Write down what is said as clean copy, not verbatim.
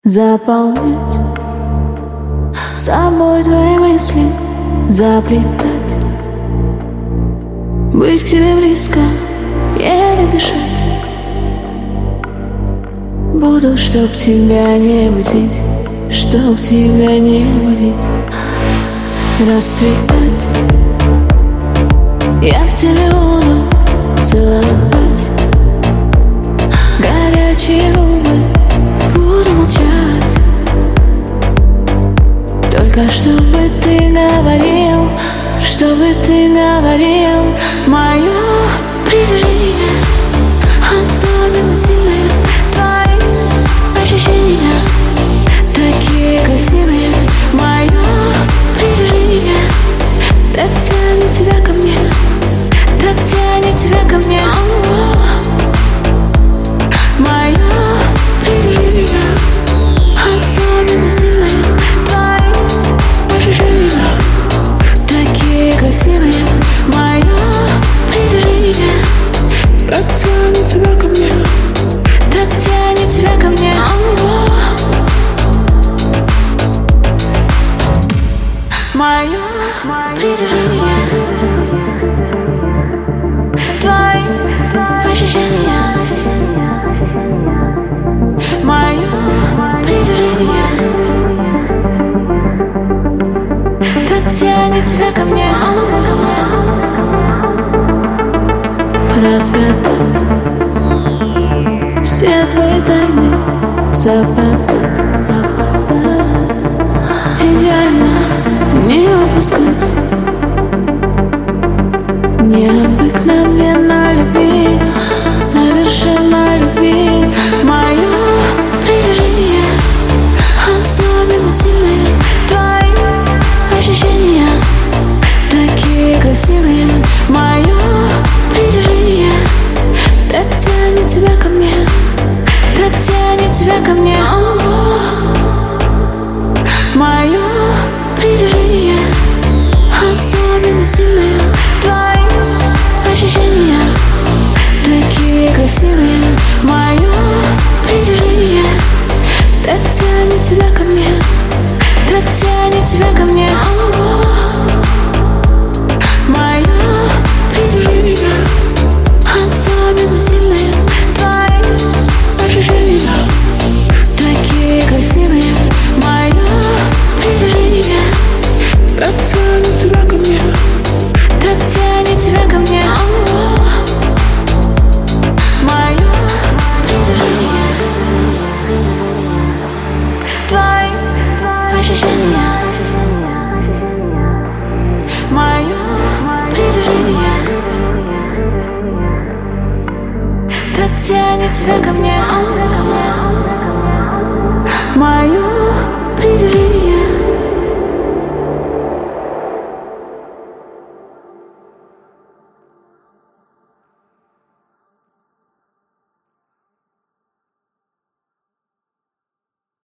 Заполнять собой твои мысли, заплетать, быть к тебе близко, еле дышать. Буду, чтоб тебя не будить, чтоб тебя не будить, расцветать. Я в тебе буду целовать горячие губы, буду молчать. Только чтобы ты говорил, мое притяжение особенно сильное. Твои ощущения такие красивые. Мое притяжение так тянет тебя ко мне, так тянет тебя ко мне. Мое притяжение особенно сильное. Твои ощущения такие красивые. Мое притяжение так тянет тебя ко мне, так тянет тебя ко мне. Мое притяжение, твои ощущения. Мое притяжение так тянет тебя ко мне. Разгадать все твои тайны, совпадать, идеально не упускать, необыкновенно любить, совершенно любить. Мое притяжение особенно сильное. Твои ощущения такие красивые. Мое притяжение так тянет тебя ко мне, так тянет тебя ко мне. Мое притяжение особенно сильное. Твои ощущения такие красивые. Мое притяжение так тянет тебя ко мне, так тянет тебя ко мне. Мое притяжение особенно сильное. Твои ощущения такие красивые. Мое притяжение так тянет тебя ко мне, так тянет тебя ко мне. Мое притяжение, твои ощущения. Мое притяжение так тянет тебя ко мне.